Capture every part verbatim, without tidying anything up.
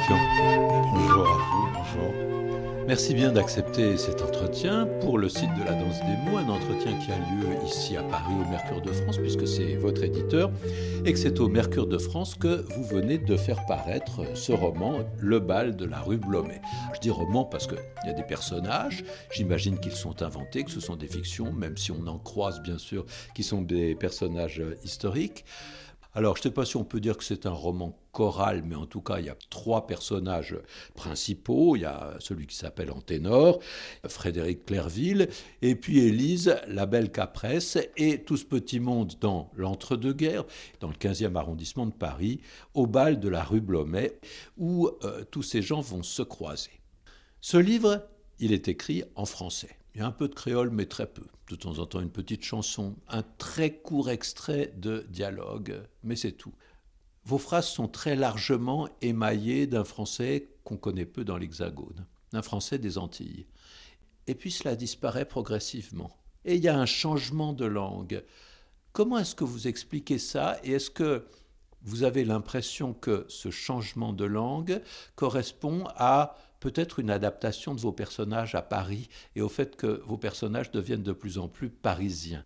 Confiant. Bonjour à vous, bonjour. Merci bien d'accepter cet entretien pour le site de la Danse des mots, un entretien qui a lieu ici à Paris au Mercure de France, puisque c'est votre éditeur, et que c'est au Mercure de France que vous venez de faire paraître ce roman, Le bal de la rue Blomet. Je dis roman parce qu'il y a des personnages, j'imagine qu'ils sont inventés, que ce sont des fictions, même si on en croise bien sûr, qui sont des personnages historiques. Alors, je ne sais pas si on peut dire que c'est un roman choral, mais en tout cas, il y a trois personnages principaux. Il y a celui qui s'appelle Anténor, Frédéric Clerville, et puis Élise, la belle Capresse, et tout ce petit monde dans l'entre-deux-guerres, dans le quinzième arrondissement de Paris, au bal de la rue Blomet, où euh, tous ces gens vont se croiser. Ce livre, il est écrit en français. Il y a un peu de créole, mais très peu. De temps en temps, une petite chanson, un très court extrait de dialogue, mais c'est tout. Vos phrases sont très largement émaillées d'un français qu'on connaît peu dans l'Hexagone, d'un français des Antilles. Et puis cela disparaît progressivement. Et il y a un changement de langue. Comment est-ce que vous expliquez ça? Et est-ce que vous avez l'impression que ce changement de langue correspond à peut-être une adaptation de vos personnages à Paris et au fait que vos personnages deviennent de plus en plus parisiens?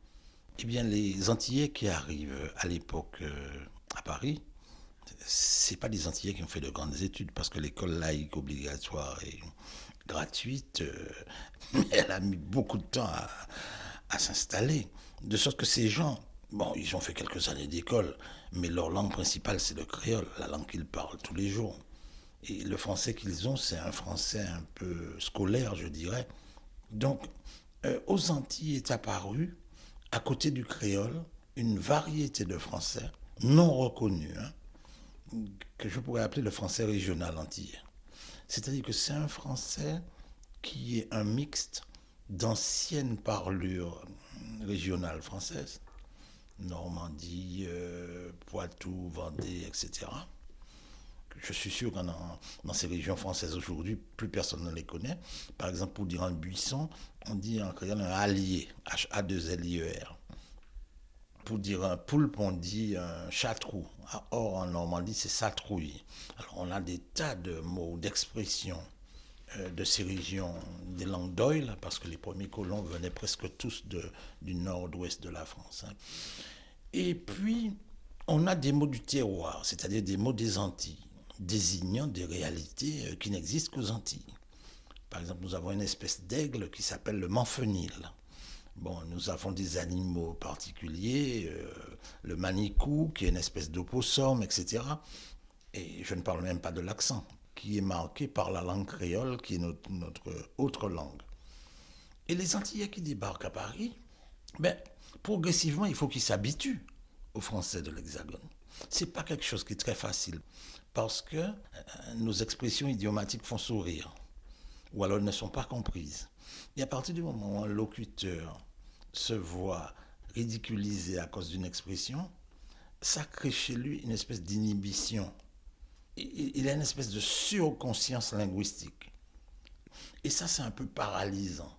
Eh bien, les Antillais qui arrivent à l'époque euh, à Paris, c'est pas des Antillais qui ont fait de grandes études, parce que l'école laïque obligatoire et gratuite, euh, elle a mis beaucoup de temps à, à s'installer. De sorte que ces gens, bon, ils ont fait quelques années d'école, mais leur langue principale, c'est le créole, la langue qu'ils parlent tous les jours. Et le français qu'ils ont, c'est un français un peu scolaire, je dirais. Donc, euh, aux Antilles est apparue, à côté du créole, une variété de français non reconnus, hein, que je pourrais appeler le français régional antillais. C'est-à-dire que c'est un français qui est un mixte d'anciennes parlures régionales françaises, Normandie, euh, Poitou, Vendée, et cetera. Je suis sûr que dans, dans ces régions françaises aujourd'hui, plus personne ne les connaît. Par exemple, pour dire un buisson, on dit en créole un allier, H A deux L I E R. Pour dire un poulpe, on dit un chatrou. Or, en Normandie, c'est satrouille. Alors, on a des tas de mots, d'expressions euh, de ces régions, des langues d'oïl, parce que les premiers colons venaient presque tous de, du nord-ouest de la France. Hein. Et puis, on a des mots du terroir, c'est-à-dire des mots des Antilles, désignant des réalités qui n'existent qu'aux Antilles. Par exemple, nous avons une espèce d'aigle qui s'appelle le manfenil. Bon, nous avons des animaux particuliers, euh, le manicou, qui est une espèce d'opossum, et cetera. Et je ne parle même pas de l'accent, qui est marqué par la langue créole, qui est notre, notre autre langue. Et les Antillais qui débarquent à Paris, ben, progressivement, il faut qu'ils s'habituent aux Français de l'Hexagone. Ce n'est pas quelque chose qui est très facile, parce que euh, nos expressions idiomatiques font sourire, ou alors elles ne sont pas comprises. Et à partir du moment où un locuteur se voit ridiculisé à cause d'une expression, ça crée chez lui une espèce d'inhibition. Il a une espèce de surconscience linguistique. Et ça, c'est un peu paralysant.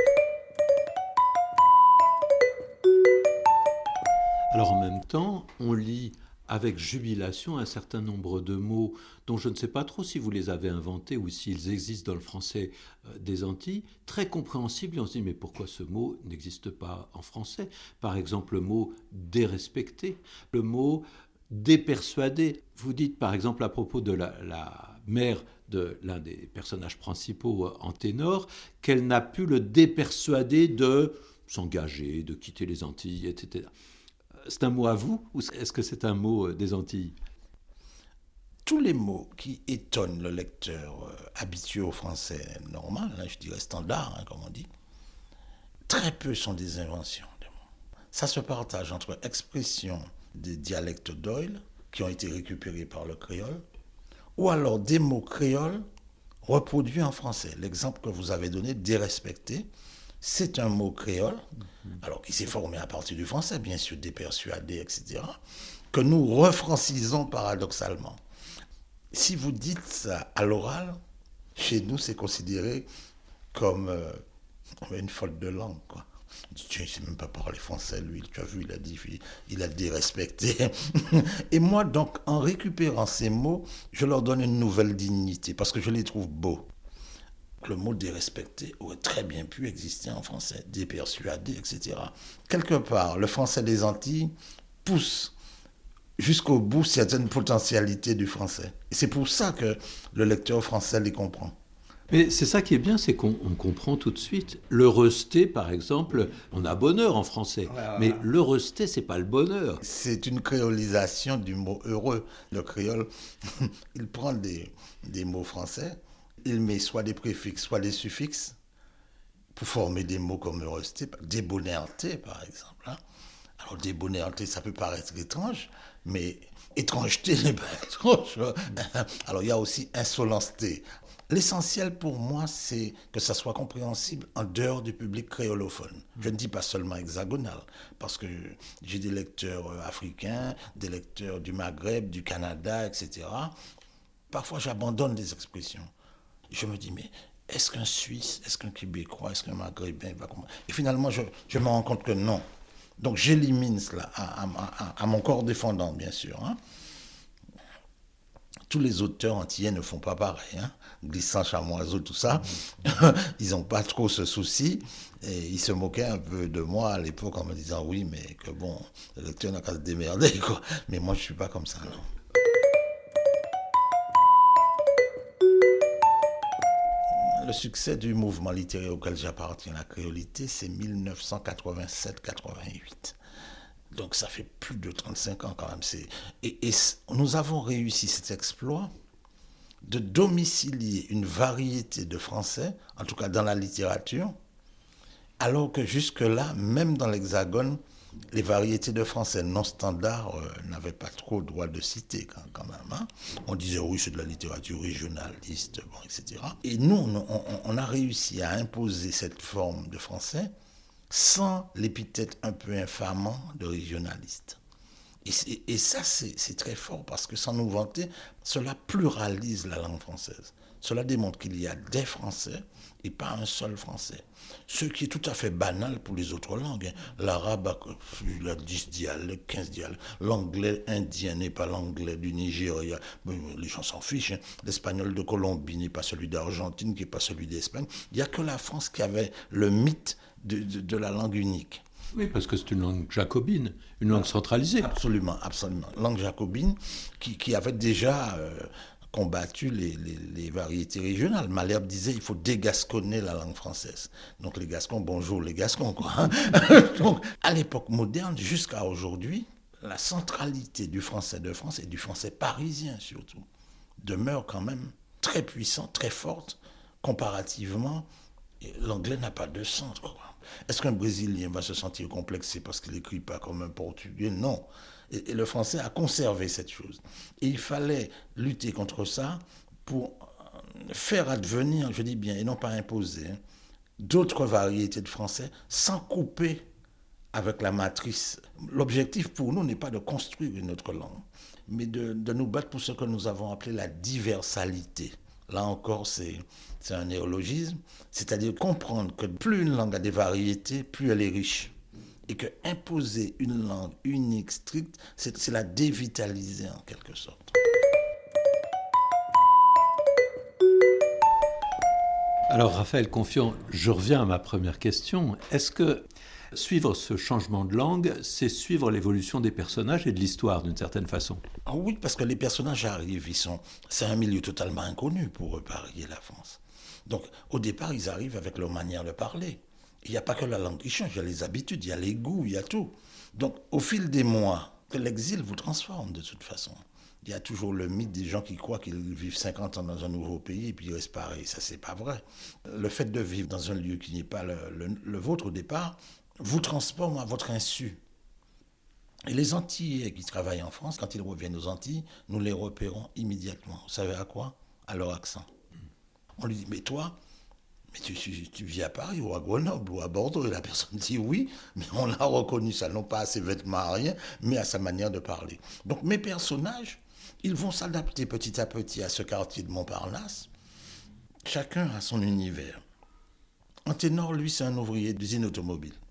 Alors en même temps, on lit avec jubilation un certain nombre de mots dont je ne sais pas trop si vous les avez inventés ou s'ils existent dans le français des Antilles, très compréhensibles, et on se dit mais pourquoi ce mot n'existe pas en français? Par exemple le mot dérespecté, le mot dépersuadé. Vous dites par exemple à propos de la, la mère de l'un des personnages principaux, Anténor, qu'elle n'a pu le dépersuader de s'engager, de quitter les Antilles, et cetera. C'est un mot à vous ou est-ce que c'est un mot des Antilles? Tous les mots qui étonnent le lecteur euh, habitué au français normal, hein, je dirais standard, hein, comme on dit, très peu sont des inventions de mots. Ça se partage entre expressions des dialectes d'oïl qui ont été récupérés par le créole, ou alors des mots créoles reproduits en français. L'exemple que vous avez donné, dérespecté, c'est un mot créole, alors qui s'est formé à partir du français, bien sûr, dépersuadé, et cetera, que nous refrancisons paradoxalement. Si vous dites ça à l'oral, chez nous, c'est considéré comme euh, une faute de langue, quoi. Il dit, tiens, il ne sait même pas parler français, lui. Tu as vu, il a dit, il a dérespecté. Et moi, donc, en récupérant ces mots, je leur donne une nouvelle dignité, parce que je les trouve beaux. Le mot dérespecté aurait très bien pu exister en français, dépersuadé, et cetera. Quelque part, le français des Antilles pousse jusqu'au bout certaines potentialités du français. Et c'est pour ça que le lecteur français les comprend. Mais c'est ça qui est bien, c'est qu'on on comprend tout de suite. Le resté, par exemple, on a bonheur en français, ouais, ouais. Mais le resté, c'est pas le bonheur. C'est une créolisation du mot heureux. Le créole, il prend des, des mots français, il met soit des préfixes, soit des suffixes pour former des mots comme resté, débonnaire-té, par exemple. Hein. Alors, débonnaire-té, ça peut paraître étrange, mais étrangeté n'est pas étrange. Alors, il y a aussi insolence-té. L'essentiel pour moi, c'est que ça soit compréhensible en dehors du public créolophone. Je ne dis pas seulement hexagonal, parce que j'ai des lecteurs africains, des lecteurs du Maghreb, du Canada, et cetera. Parfois, j'abandonne des expressions. Je me dis, mais est-ce qu'un Suisse, est-ce qu'un Québécois, est-ce qu'un Maghrébin va comprendre ? Et finalement, je, je me rends compte que non. Donc, j'élimine cela à, à, à, à mon corps défendant, bien sûr. Hein. Tous les auteurs antillais ne font pas pareil. Hein. Glissant, chamoiseau, tout ça. Ils n'ont pas trop ce souci. Et ils se moquaient un peu de moi à l'époque en me disant, oui, mais que bon, le lecteur n'a qu'à se démerder, quoi. Mais moi, je ne suis pas comme ça, non. Le succès du mouvement littéraire auquel j'appartiens, la créolité, c'est mille neuf cent quatre-vingt-sept quatre-vingt-huit. Donc ça fait plus de trente-cinq ans quand même. C'est... Et, et nous avons réussi cet exploit de domicilier une variété de français, en tout cas dans la littérature, alors que jusque-là, même dans l'Hexagone, les variétés de français non standards euh, n'avaient pas trop droit de citer quand, quand même. Hein. On disait oui, c'est de la littérature régionaliste, bon, et cetera. Et nous, on, on, on a réussi à imposer cette forme de français sans l'épithète un peu infamant de régionaliste. Et, et ça, c'est, c'est très fort parce que sans nous vanter, cela pluralise la langue française. Cela démontre qu'il y a des Français et pas un seul Français. Ce qui est tout à fait banal pour les autres langues. Hein. L'arabe, il a dix dialectes, quinze dialectes. L'anglais indien n'est pas l'anglais du Nigeria. Les gens s'en fichent. Hein. L'espagnol de Colombie n'est pas celui d'Argentine, qui n'est pas celui d'Espagne. Il n'y a que la France qui avait le mythe de, de, de la langue unique. Oui, parce que c'est une langue jacobine, une langue centralisée. Absolument, absolument. Langue jacobine qui, qui avait déjà euh, combattu les, les, les variétés régionales. Malherbe disait il faut dégasconner la langue française. Donc les Gascons, bonjour les Gascons, quoi. Hein. Donc à l'époque moderne, jusqu'à aujourd'hui, la centralité du français de France et du français parisien surtout demeure quand même très puissante, très forte, comparativement. Et l'anglais n'a pas de centre, quoi. Est-ce qu'un Brésilien va se sentir complexé parce qu'il n'écrit pas comme un Portugais ? Non. Et, et le français a conservé cette chose. Et il fallait lutter contre ça pour faire advenir, je dis bien, et non pas imposer, hein, d'autres variétés de français sans couper avec la matrice. L'objectif pour nous n'est pas de construire une autre langue, mais de, de nous battre pour ce que nous avons appelé la diversalité. Là encore, c'est, c'est un néologisme, c'est-à-dire comprendre que plus une langue a des variétés, plus elle est riche. Et que imposer une langue unique, stricte, c'est, c'est la dévitaliser en quelque sorte. Alors Raphaël Confiant, je reviens à ma première question. Est-ce que suivre ce changement de langue, c'est suivre l'évolution des personnages et de l'histoire d'une certaine façon ? Ah oui, parce que les personnages arrivent, ils sont, c'est un milieu totalement inconnu pour eux, Paris et la France. Donc au départ, ils arrivent avec leur manière de parler. Il n'y a pas que la langue qui change, il y a les habitudes, il y a les goûts, il y a tout. Donc au fil des mois, l'exil vous transforme de toute façon. Il y a toujours le mythe des gens qui croient qu'ils vivent cinquante ans dans un nouveau pays et puis ils restent pareils. Ça, c'est pas vrai. Le fait de vivre dans un lieu qui n'est pas le, le, le vôtre au départ vous transforme à votre insu. Et les Antillais qui travaillent en France, quand ils reviennent aux Antilles, nous les repérons immédiatement. Vous savez à quoi ? À leur accent. On lui dit, mais toi, mais tu, tu, tu vis à Paris ou à Grenoble ou à Bordeaux ? Et la personne dit oui, mais on l'a reconnu ça, non pas à ses vêtements, à rien, mais à sa manière de parler. Donc mes personnages, ils vont s'adapter petit à petit à ce quartier de Montparnasse. Chacun a son univers. Anténor, lui, c'est un ouvrier d'usine automobile.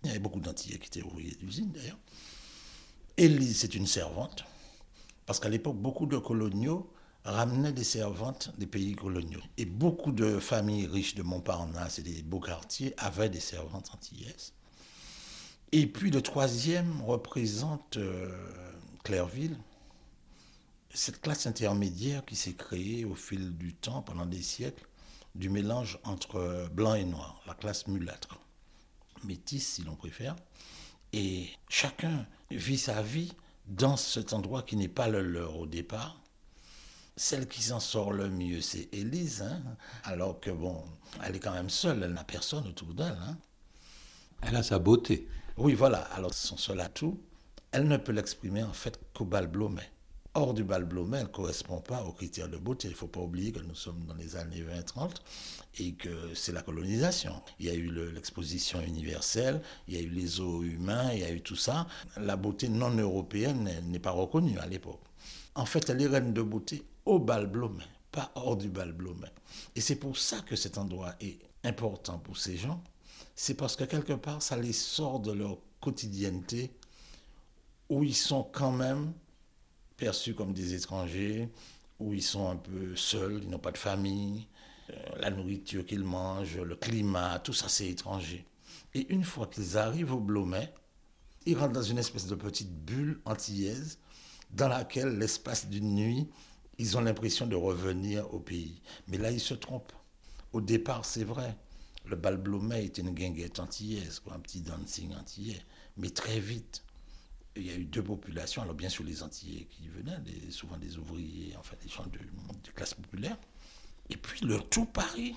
Il y avait beaucoup d'Antillais qui étaient ouvriers d'usine d'ailleurs. Élise, c'est une servante, parce qu'à l'époque, beaucoup de coloniaux ramenaient des servantes des pays coloniaux. Et beaucoup de familles riches de Montparnasse et des beaux quartiers avaient des servantes antillaises. Et puis le troisième représente euh, Clairville, cette classe intermédiaire qui s'est créée au fil du temps, pendant des siècles, du mélange entre blanc et noir, la classe mulâtre, métisse si l'on préfère. Et chacun vit sa vie dans cet endroit qui n'est pas le leur au départ. Celle qui s'en sort le mieux, c'est Élise, hein, alors que bon, elle est quand même seule, elle n'a personne autour d'elle. Hein. Elle a sa beauté. Oui, voilà, alors son seul atout, elle ne peut l'exprimer en fait qu'au bal Blomet. Hors du bal Blomet, elle ne correspond pas aux critères de beauté. Il ne faut pas oublier que nous sommes dans les années vingt trente et que c'est la colonisation. Il y a eu le, l'exposition universelle, il y a eu les os humains, il y a eu tout ça. La beauté non européenne n'est pas reconnue à l'époque. En fait, elle est reine de beauté au bal Blomet, pas hors du bal Blomet. Et c'est pour ça que cet endroit est important pour ces gens. C'est parce que quelque part, ça les sort de leur quotidienneté où ils sont quand même perçus comme des étrangers, où ils sont un peu seuls, ils n'ont pas de famille, euh, la nourriture qu'ils mangent, le climat, tout ça c'est étranger. Et une fois qu'ils arrivent au Blomet, ils rentrent dans une espèce de petite bulle antillaise dans laquelle, l'espace d'une nuit, ils ont l'impression de revenir au pays. Mais là, ils se trompent. Au départ, c'est vrai, le bal Blomet était une guinguette antillaise, quoi, un petit dancing antillais. Mais très vite, il y a eu deux populations. Alors bien sûr les Antillais qui venaient, des, souvent des ouvriers, enfin des gens de, de classe populaire. Et puis le tout Paris.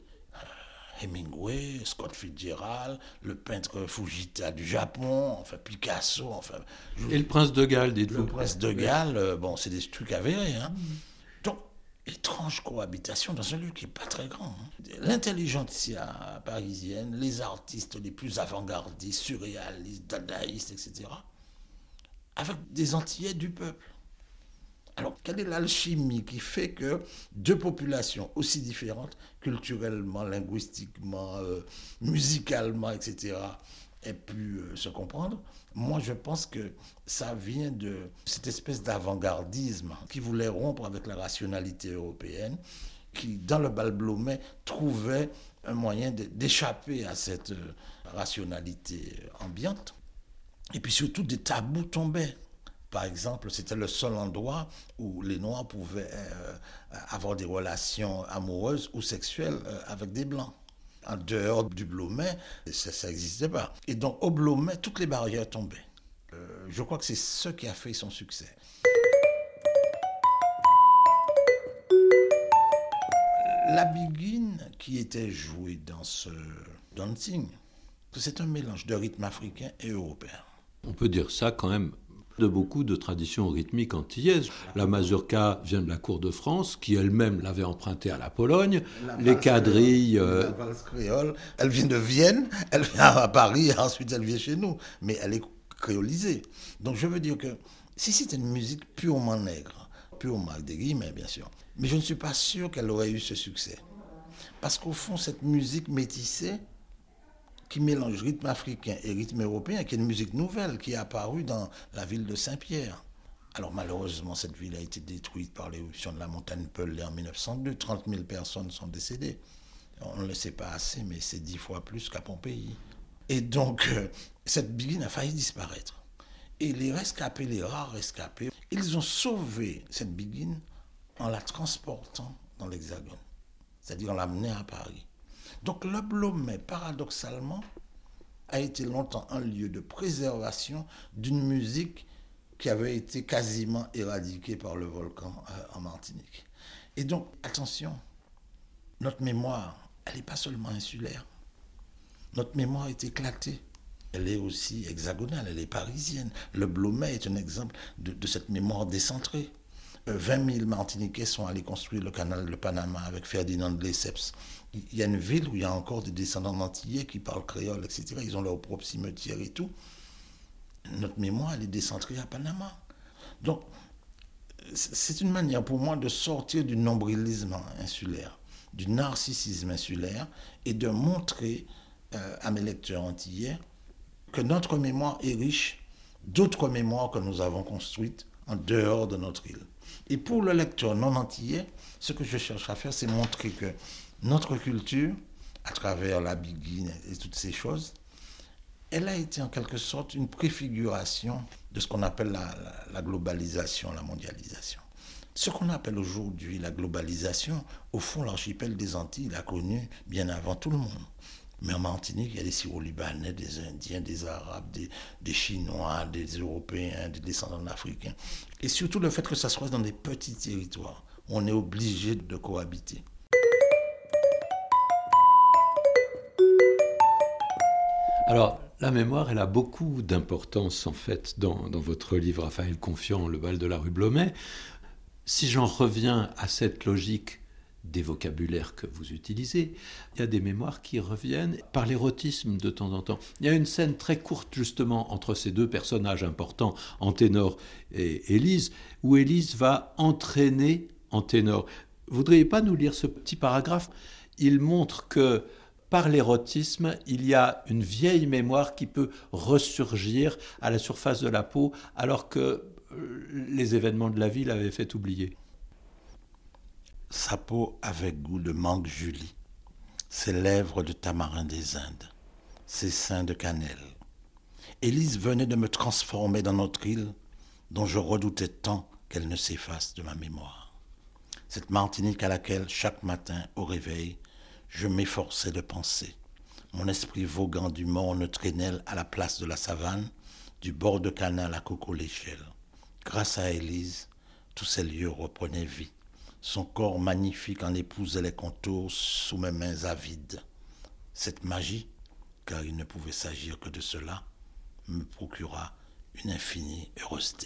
Hemingway, Scott Fitzgerald, le peintre Fujita du Japon, enfin Picasso, enfin... Et le prince de Galles, dites-vous. Le prince de Galles, euh, bon, c'est des trucs avérés. Hein. Donc, étrange cohabitation dans un lieu qui n'est pas très grand. Hein. L'intelligentsia parisienne, les artistes les plus avant-gardistes, surréalistes, dadaïstes, et cetera, avec des Antillais du peuple. Alors, quelle est l'alchimie qui fait que deux populations aussi différentes, culturellement, linguistiquement, euh, musicalement, et cetera, aient pu euh, se comprendre? Moi, je pense que ça vient de cette espèce d'avant-gardisme qui voulait rompre avec la rationalité européenne, qui, dans le bal Blomet, trouvait un moyen de, d'échapper à cette euh, rationalité ambiante. Et puis surtout, des tabous tombaient. Par exemple, c'était le seul endroit où les Noirs pouvaient euh, avoir des relations amoureuses ou sexuelles euh, avec des Blancs. En dehors du Blomet, ça n'existait pas. Et donc, au Blomet, toutes les barrières tombaient. Euh, je crois que c'est ce qui a fait son succès. La biguine qui était jouée dans ce dancing, c'est un mélange de rythme africain et européen. On peut dire ça quand même de beaucoup de traditions rythmiques antillaises. La mazurka vient de la cour de France, qui elle-même l'avait empruntée à la Pologne. La les quadrilles... Euh... La valse créole, elle vient de Vienne, elle vient à Paris, et ensuite elle vient chez nous. Mais elle est créolisée. Donc je veux dire que si c'était une musique purement nègre, purement avec des guillemets bien sûr, mais je ne suis pas sûr qu'elle aurait eu ce succès. Parce qu'au fond, cette musique métissée, qui mélange rythme africain et rythme européen, qui est une musique nouvelle qui est apparue dans la ville de Saint-Pierre. Alors malheureusement, cette ville a été détruite par l'éruption de la montagne Pelée en mille neuf cent deux. trente mille personnes sont décédées. On ne le sait pas assez, mais c'est dix fois plus qu'à Pompéi. Et donc, euh, cette biguine a failli disparaître. Et les rescapés, les rares rescapés, ils ont sauvé cette biguine en la transportant dans l'Hexagone. C'est-à-dire en l'amenant à Paris. Donc le Blomet, paradoxalement, a été longtemps un lieu de préservation d'une musique qui avait été quasiment éradiquée par le volcan euh, en Martinique. Et donc, attention, notre mémoire, elle n'est pas seulement insulaire. Notre mémoire est éclatée. Elle est aussi hexagonale, elle est parisienne. Le Blomet est un exemple de, de cette mémoire décentrée. Euh, vingt mille Martiniquais sont allés construire le canal de Panama avec Ferdinand de Lesseps. Il y a une ville où il y a encore des descendants d'Antillais qui parlent créole, et cetera. Ils ont leur propre cimetière et tout. Notre mémoire, elle est décentrée à Panama. Donc, c'est une manière pour moi de sortir du nombrilisme insulaire, du narcissisme insulaire, et de montrer euh, à mes lecteurs antillais que notre mémoire est riche d'autres mémoires que nous avons construites en dehors de notre île. Et pour le lecteur non antillais, ce que je cherche à faire, c'est montrer que notre culture, à travers la biguine et toutes ces choses, elle a été en quelque sorte une préfiguration de ce qu'on appelle la, la, la globalisation, la mondialisation. Ce qu'on appelle aujourd'hui la globalisation, au fond, l'archipel des Antilles l'a connu bien avant tout le monde. Mais en Martinique, il y a des Syro-Libanais, des Indiens, des Arabes, des, des Chinois, des Européens, des descendants d'Africains. Et surtout le fait que ça soit dans des petits territoires où on est obligé de cohabiter. Alors, la mémoire, elle a beaucoup d'importance, en fait, dans, dans votre livre, Raphaël Confiant, Le bal de la rue Blomet. Si j'en reviens à cette logique des vocabulaires que vous utilisez, il y a des mémoires qui reviennent par l'érotisme de temps en temps. Il y a une scène très courte, justement, entre ces deux personnages importants, Anténor et Élise, où Élise va entraîner Anténor. Vous ne voudriez pas nous lire ce petit paragraphe ? Il montre que par l'érotisme, il y a une vieille mémoire qui peut ressurgir à la surface de la peau, alors que les événements de la vie l'avaient fait oublier. Sa peau avait goût de mangue Julie, ses lèvres de tamarin des Indes, ses seins de cannelle. Élise venait de me transformer dans notre île, dont je redoutais tant qu'elle ne s'efface de ma mémoire. Cette Martinique à laquelle, chaque matin, au réveil, je m'efforçais de penser, mon esprit voguant du morne Trénel à la place de la savane, du bord de canal à Coco-l'Échelle. Grâce à Élise, tous ces lieux reprenaient vie. Son corps magnifique en épousait les contours sous mes mains avides. Cette magie, car il ne pouvait s'agir que de cela, me procura une infinie heureusité.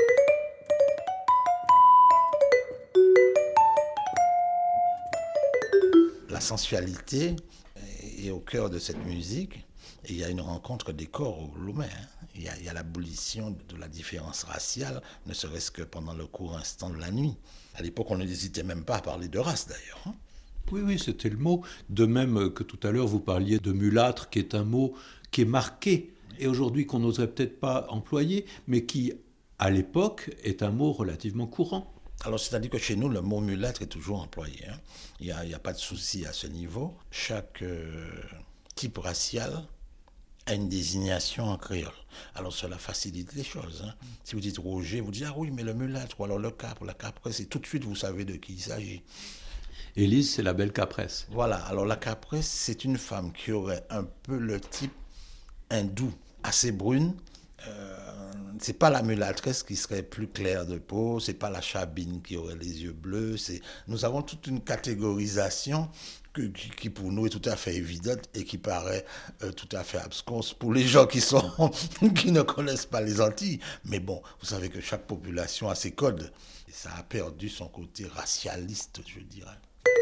La sensualité est au cœur de cette musique et il y a une rencontre des corps au Blomet. Hein. Il y a, il y a l'abolition de la différence raciale, ne serait-ce que pendant le court instant de la nuit. À l'époque, on n'hésitait même pas à parler de race d'ailleurs. Hein. Oui, oui, c'était le mot. De même que tout à l'heure, vous parliez de mulâtre, qui est un mot qui est marqué, et aujourd'hui qu'on n'oserait peut-être pas employer, mais qui, à l'époque, est un mot relativement courant. Alors, c'est-à-dire que chez nous, le mot mulâtre est toujours employé. Hein. Il n'y a, il y a pas de souci à ce niveau. Chaque euh, type racial a une désignation en créole. Alors, cela facilite les choses. Hein. Si vous dites Roger, vous dites « Ah oui, mais le mulâtre » ou alors le capre, la capresse, et tout de suite, vous savez de qui il s'agit. Élise, c'est la belle capresse. Voilà. Alors, la capresse, c'est une femme qui aurait un peu le type hindou, assez brune. Euh, c'est pas la mulâtresse qui serait plus claire de peau, c'est pas la chabine qui aurait les yeux bleus. C'est... Nous avons toute une catégorisation que, qui, qui pour nous est tout à fait évidente et qui paraît euh, tout à fait absconse pour les gens qui sont qui ne connaissent pas les Antilles. Mais bon, vous savez que chaque population a ses codes. Et ça a perdu son côté racialiste, je dirais.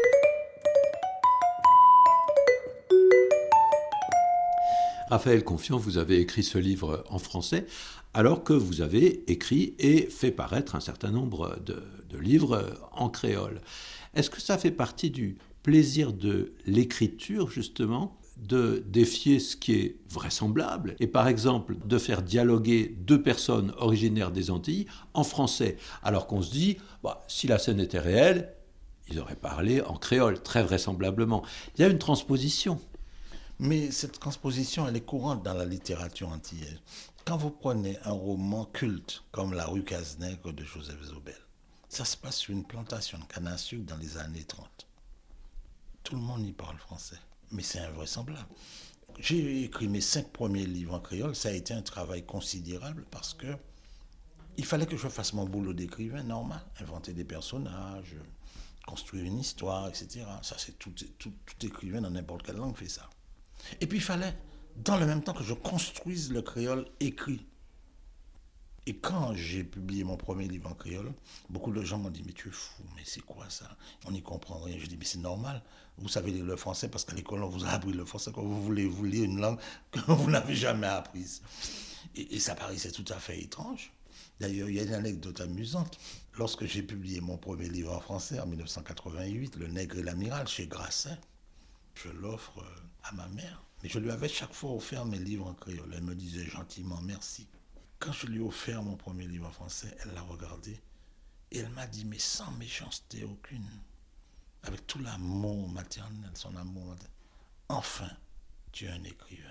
Raphaël Confiant, vous avez écrit ce livre en français, alors que vous avez écrit et fait paraître un certain nombre de, de livres en créole. Est-ce que ça fait partie du plaisir de l'écriture, justement, de défier ce qui est vraisemblable, et par exemple de faire dialoguer deux personnes originaires des Antilles en français, alors qu'on se dit, bah, si la scène était réelle, ils auraient parlé en créole, très vraisemblablement. Il y a une transposition. Mais cette transposition, elle est courante dans la littérature antillaise. Quand vous prenez un roman culte comme La rue Cazenègre de Joseph Zobel, ça se passe sur une plantation de canne à sucre dans les années trente. Tout le monde y parle français, mais c'est invraisemblable. J'ai écrit mes cinq premiers livres en créole, ça a été un travail considérable parce que il fallait que je fasse mon boulot d'écrivain normal, inventer des personnages, construire une histoire, et cetera. Ça, c'est tout, tout, tout écrivain dans n'importe quelle langue fait ça. Et puis il fallait, dans le même temps, que je construise le créole écrit. Et quand j'ai publié mon premier livre en créole, beaucoup de gens m'ont dit « Mais tu es fou, mais c'est quoi ça? On n'y comprend rien. » Je dis « Mais c'est normal. Vous savez lire le français parce qu'à l'école, on vous a appris le français quand vous voulez vous lire une langue que vous n'avez jamais apprise. » et, et ça paraissait tout à fait étrange. D'ailleurs, il y a une anecdote amusante. Lorsque j'ai publié mon premier livre en français en dix-neuf cent quatre-vingt-huit, Le Nègre et l'Amiral, chez Grasset, je l'offre à ma mère. Mais je lui avais chaque fois offert mes livres en créole. Elle me disait gentiment merci. Quand je lui ai offert mon premier livre en français, elle l'a regardé et elle m'a dit, mais sans méchanceté aucune, avec tout l'amour maternel, son amour maternel, enfin, tu es un écrivain.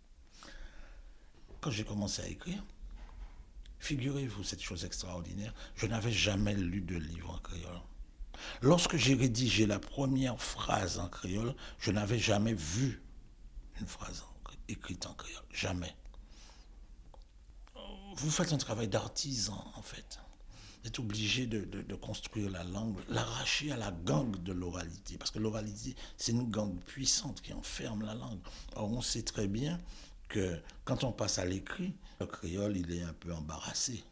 Quand j'ai commencé à écrire, figurez-vous cette chose extraordinaire, je n'avais jamais lu de livre en créole. Lorsque j'ai rédigé la première phrase en créole, je n'avais jamais vu une phrase écrite en créole, jamais. Vous faites un travail d'artisan, en fait. Vous êtes obligé de, de, de construire la langue, l'arracher à la gangue de l'oralité. Parce que l'oralité, c'est une gangue puissante qui enferme la langue. Or, on sait très bien que quand on passe à l'écrit, le créole, il est un peu embarrassé.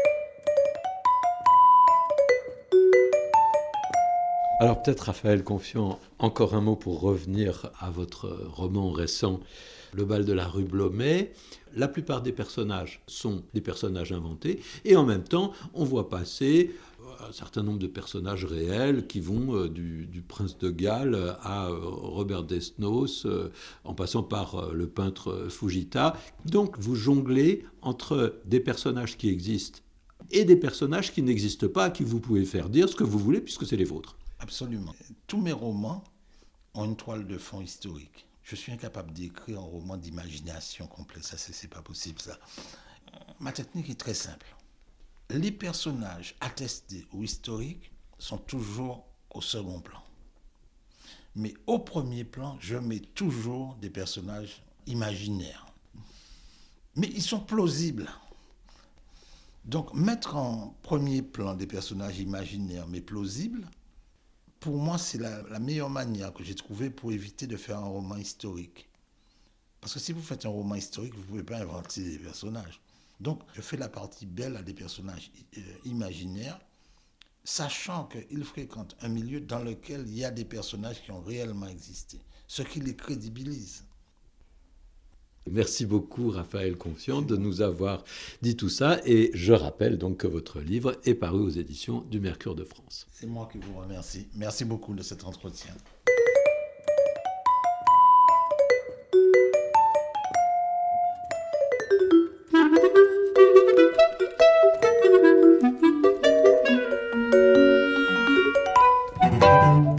Alors peut-être Raphaël Confiant, encore un mot pour revenir à votre roman récent, Le bal de la rue Blomet. La plupart des personnages sont des personnages inventés et en même temps on voit passer un certain nombre de personnages réels qui vont du, du prince de Galles à Robert Desnos en passant par le peintre Fujita. Donc vous jonglez entre des personnages qui existent et des personnages qui n'existent pas, à qui vous pouvez faire dire ce que vous voulez puisque c'est les vôtres. Absolument. Tous mes romans ont une toile de fond historique. Je suis incapable d'écrire un roman d'imagination complexe. Ça, c'est, c'est pas possible, ça. Ma technique est très simple. Les personnages attestés ou historiques sont toujours au second plan. Mais au premier plan, je mets toujours des personnages imaginaires. Mais ils sont plausibles. Donc, mettre en premier plan des personnages imaginaires mais plausibles, pour moi, c'est la, la meilleure manière que j'ai trouvée pour éviter de faire un roman historique. Parce que si vous faites un roman historique, vous ne pouvez pas inventer des personnages. Donc, je fais la partie belle à des personnages euh, imaginaires, sachant qu'ils fréquentent un milieu dans lequel il y a des personnages qui ont réellement existé, ce qui les crédibilise. Merci beaucoup Raphaël Confiant de nous avoir dit tout ça et je rappelle donc que votre livre est paru aux éditions du Mercure de France. C'est moi qui vous remercie. Merci beaucoup de cet entretien. Thank you.